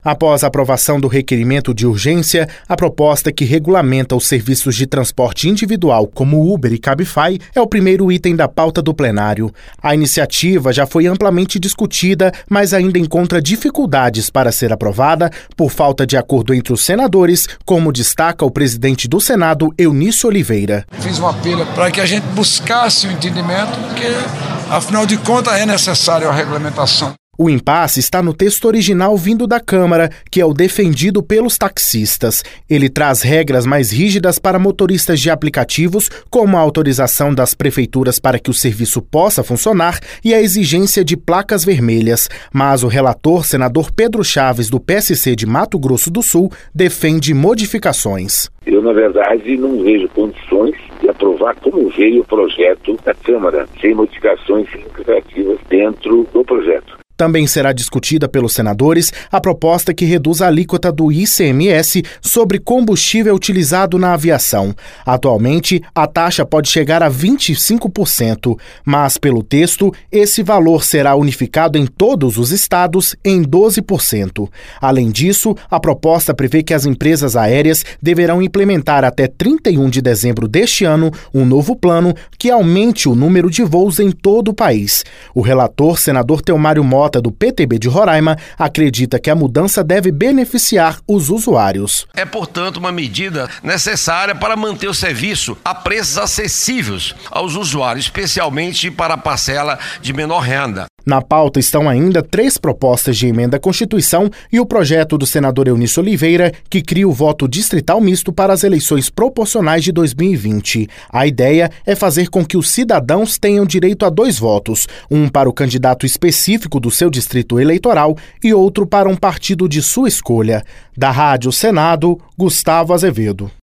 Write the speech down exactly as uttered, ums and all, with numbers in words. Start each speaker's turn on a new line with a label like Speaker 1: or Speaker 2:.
Speaker 1: Após a aprovação do requerimento de urgência, a proposta que regulamenta os serviços de transporte individual, como Uber e Cabify, é o primeiro item da pauta do plenário. A iniciativa já foi amplamente discutida, mas ainda encontra dificuldades para ser aprovada por falta de acordo entre os senadores, como destaca o presidente do Senado, Eunício Oliveira.
Speaker 2: Fiz um apelo para que a gente buscasse o entendimento, porque, afinal de contas, é necessária a regulamentação.
Speaker 1: O impasse está no texto original vindo da Câmara, que é o defendido pelos taxistas. Ele traz regras mais rígidas para motoristas de aplicativos, como a autorização das prefeituras para que o serviço possa funcionar e a exigência de placas vermelhas. Mas o relator, senador Pedro Chaves, do P S C de Mato Grosso do Sul, defende modificações.
Speaker 3: Eu, na verdade, não vejo condições de aprovar como veio o projeto da Câmara, sem modificações significativas dentro do projeto.
Speaker 1: Também será discutida pelos senadores a proposta que reduz a alíquota do I C M S sobre combustível utilizado na aviação. Atualmente, a taxa pode chegar a vinte e cinco por cento, mas, pelo texto, esse valor será unificado em todos os estados em doze por cento. Além disso, a proposta prevê que as empresas aéreas deverão implementar até trinta e um de dezembro deste ano um novo plano que aumente o número de voos em todo o país. O relator, senador Teomário Mota, do P T B de Roraima, acredita que a mudança deve beneficiar os usuários.
Speaker 4: É, portanto, uma medida necessária para manter o serviço a preços acessíveis aos usuários, especialmente para a parcela de menor renda.
Speaker 1: Na pauta estão ainda três propostas de emenda à Constituição e o projeto do senador Eunício Oliveira, que cria o voto distrital misto para as eleições proporcionais de dois mil e vinte. A ideia é fazer com que os cidadãos tenham direito a dois votos, um para o candidato específico do seu distrito eleitoral e outro para um partido de sua escolha. Da Rádio Senado, Gustavo Azevedo.